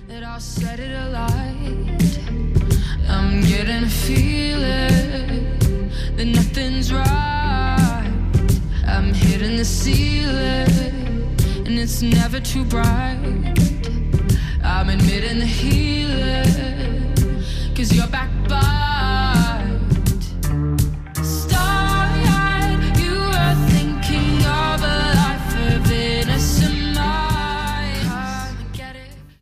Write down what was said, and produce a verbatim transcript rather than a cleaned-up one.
that I'll set it alight. I'm getting a feeling that nothing's right. I'm hitting the ceiling and it's never too bright. I'm admitting the heat